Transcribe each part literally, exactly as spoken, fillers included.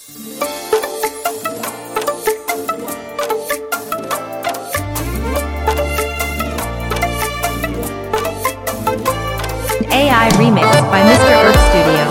A I remix by Mister Earth Studio.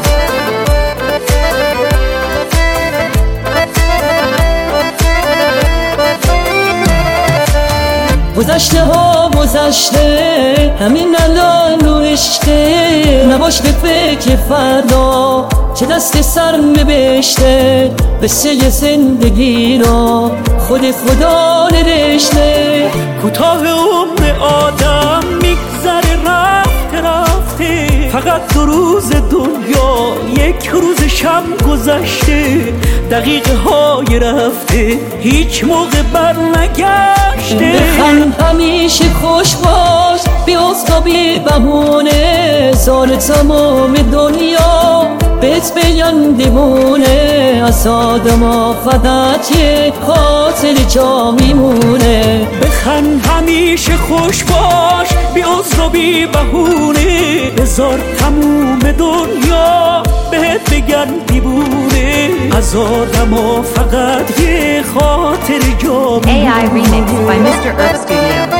گذشته ها گذشته، همین الان رو عشقه. نباش به فکر فردا چه دست سر نوشته. قصه زندگی را خود خدا نوشته. کوتاه عمر آدم میگذره رفته رفته، فقط دو روز دنیا یک روز شب گذشته. دقیقه های رفته هیچ موقع بر نگشته. بخند همیشه خوش باش، بیاز تا بی بهونه. زار تمام دنیا بهت بگن دیوونه. از آدما فقط یک خاطر جا میمونه. بخند همیشه خوش باش، بی عذر و بی بهونه. بذار تموم دنیا بهت بگن دیوونه. از آدما فقط یه خاطر جا میمونه. A I remix by Mister Earth Studio.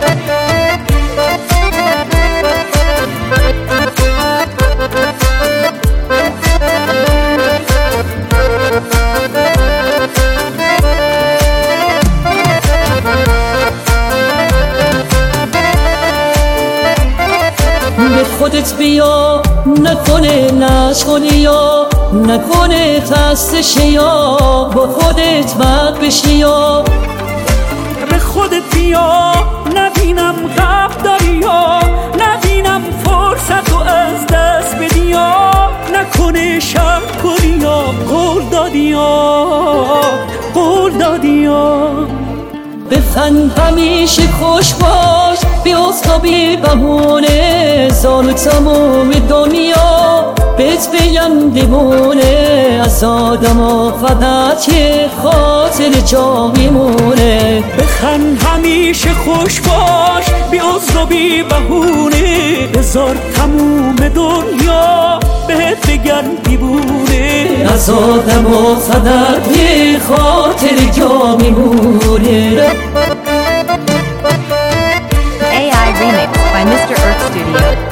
به خودت بیا، نکنه نشکنی یا نکنه خستش یا با خودت بد بشی یا. به خودت بیا، نبینم غب داری یا نبینم فرصت رو از دست بدی یا نکنه شب کنی یا قول دادی یا قول دادی یا. بخند همیشه خوش باش، بیاز تا بی بهونه. زار تمام دنیا بهت بگن دیوونه. از آدما فقط یه خاطر جا میمونه. بخند همیشه خوش باش، بی عذر و بی بهونه. بذار تموم دنیا بهت بگن دیوونه. از آدما فقط یه خاطر جا میمونه. A I remix by Mister Earth Studio.